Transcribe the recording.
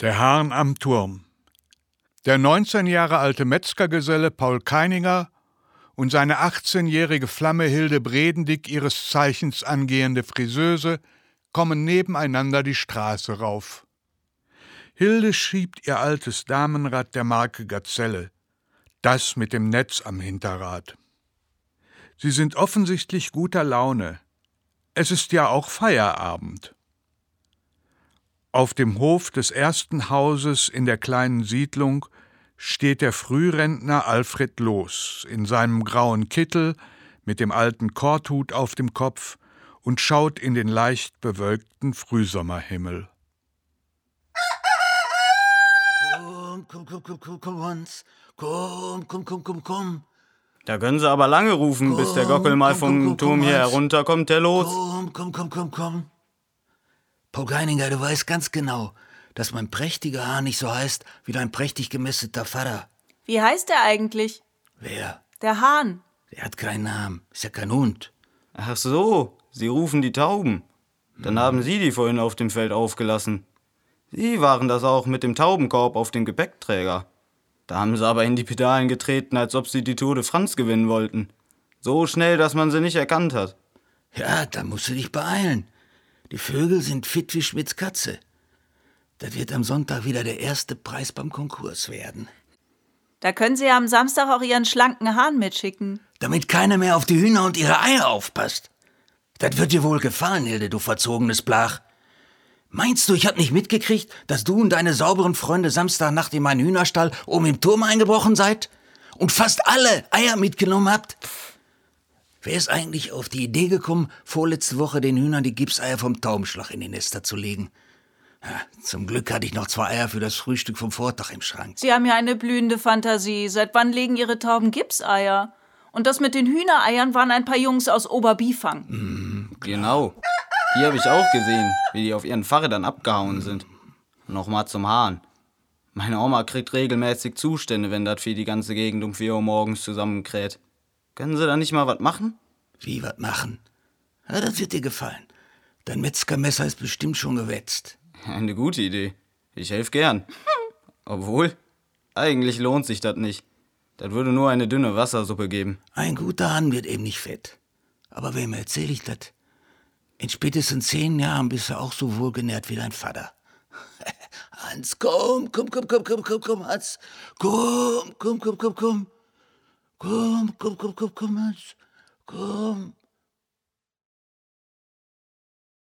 Der Hahn am Turm. Der 19 Jahre alte Metzgergeselle Paul Keininger und seine 18-jährige Flamme Hilde Bredendick, ihres Zeichens angehende Friseuse, kommen nebeneinander die Straße rauf. Hilde schiebt ihr altes Damenrad der Marke Gazelle, das mit dem Netz am Hinterrad. Sie sind offensichtlich guter Laune. Es ist ja auch Feierabend. Auf dem Hof des ersten Hauses in der kleinen Siedlung steht der Frührentner Alfred Loos in seinem grauen Kittel mit dem alten Korthut auf dem Kopf und schaut in den leicht bewölkten Frühsommerhimmel. Komm. Da können Sie aber lange rufen, bis der Gockel mal vom Turm hier herunterkommt, der Loos. Komm. Paul Keininger, du weißt ganz genau, dass mein prächtiger Hahn nicht so heißt wie dein prächtig gemästeter Vater. Wie heißt er eigentlich? Wer? Der Hahn. Der hat keinen Namen, ist ja kein Hund. Ach so, Sie rufen die Tauben. Dann haben Sie die vorhin auf dem Feld aufgelassen. Sie waren das auch mit dem Taubenkorb auf dem Gepäckträger. Da haben Sie aber in die Pedalen getreten, als ob Sie die Tour de France gewinnen wollten. So schnell, dass man sie nicht erkannt hat. Ja, da musst du dich beeilen. Die Vögel sind fit wie Schmidts Katze. Das wird am Sonntag wieder der erste Preis beim Konkurs werden. Da können Sie ja am Samstag auch Ihren schlanken Hahn mitschicken. Damit keiner mehr auf die Hühner und ihre Eier aufpasst. Das wird dir wohl gefallen, Hilde, du verzogenes Blach. Meinst du, ich hab nicht mitgekriegt, dass du und deine sauberen Freunde Samstagnacht in meinen Hühnerstall oben im Turm eingebrochen seid? Und fast alle Eier mitgenommen habt? Wer ist eigentlich auf die Idee gekommen, vorletzte Woche den Hühnern die Gipseier vom Taubenschlag in die Nester zu legen? Ja, zum Glück hatte ich noch 2 Eier für das Frühstück vom Vortag im Schrank. Sie haben ja eine blühende Fantasie. Seit wann legen Ihre Tauben Gipseier? Und das mit den Hühnereiern waren ein paar Jungs aus Oberbiefang. Genau. Die habe ich auch gesehen, wie die auf ihren Fahrrädern abgehauen sind. Nochmal zum Hahn. Meine Oma kriegt regelmäßig Zustände, wenn das Vieh die ganze Gegend um 4 Uhr morgens zusammenkräht. Können Sie da nicht mal was machen? Wie was machen? Ja, das wird dir gefallen. Dein Metzgermesser ist bestimmt schon gewetzt. Eine gute Idee. Ich helfe gern. Obwohl, eigentlich lohnt sich das nicht. Das würde nur eine dünne Wassersuppe geben. Ein guter Hahn wird eben nicht fett. Aber wem erzähle ich das? In spätestens 10 Jahren bist du auch so wohlgenährt wie dein Vater. Hans, komm, Hans. Komm, Hans. Komm.